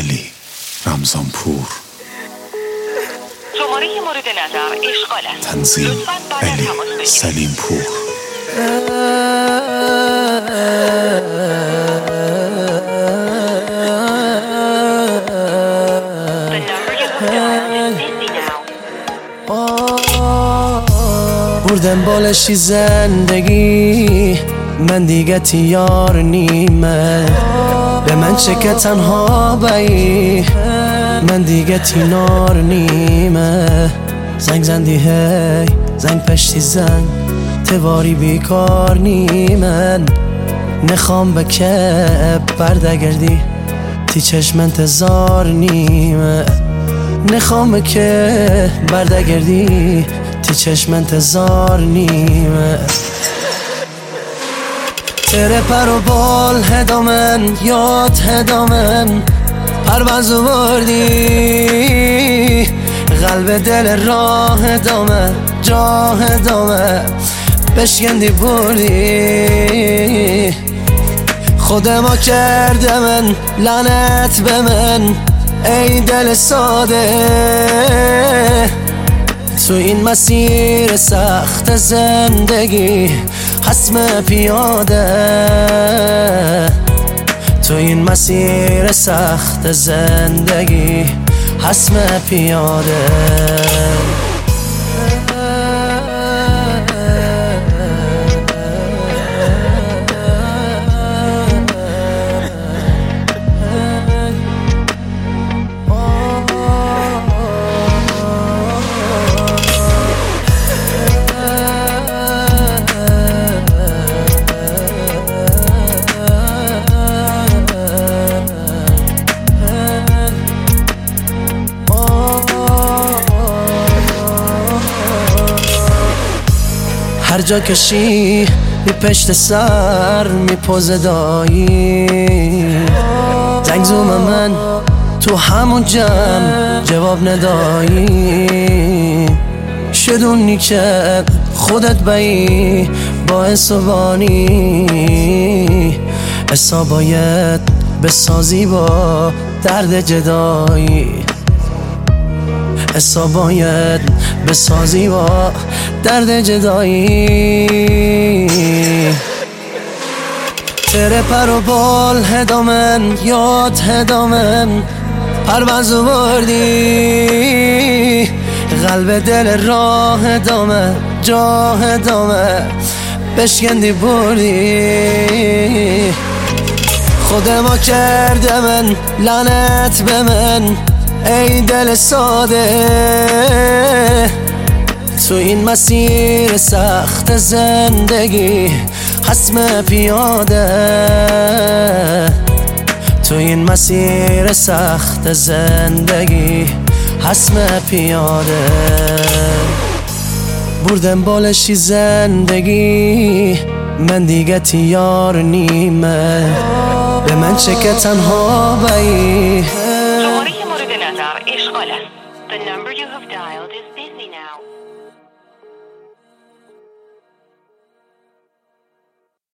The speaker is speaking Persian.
علی رمضانپور. شماره مورد نظر اشغال است. تنظیم لطفاً بعد از علی تماس بگیرید. سلیمپور. The number you have dialed is busy now. بردم بالشی زندگی، من دیگه تیار نیمه. به من چه که تنها بایی، من دیگه تینار نیمه. زنگ زندی هی زنگ پشتی زنگ، تواری بیکار نیمن. نخوام به که بردگردی، تی چشم انتظار نیمه. نخوام که بردگردی، تی چشم انتظار نیمه. تره پر و بال هدامن، یاد هدامن. پرواز بردی قلب دل راه ادامه، جاه ادامه. بشکندی بردی خودمو کرده من، لعنت به من ای دل ساده. تو این مسیر سخت زندگی حسم پیاده، تو این مسیر سخت زندگی حسم پیاده. هر جا کشی می پشت سر می پوزه دایی. زنگ زوم من تو همون جمع جواب ندایی. شدونی که خودت بایی با حسابانی. حساب باید بسازی با درد جدایی. حساب باید بسازی با درد جدایی. تره پر و بال هدامن، یاد هدامن. پرواز بردی قلب دل راه ادامه، جاه ادامه. بشکندی بردی خودمو کرده من، لعنت به من ای دل ساده. تو این مسیر سخت زندگی حسم پیاده، تو این مسیر سخت زندگی حسم پیاده. بردم بالشی زندگی، من دیگه تیار نیمه. به من چه که تنها بایی. شماره مورد نظر اشغال است. The number you have dialed is busy now.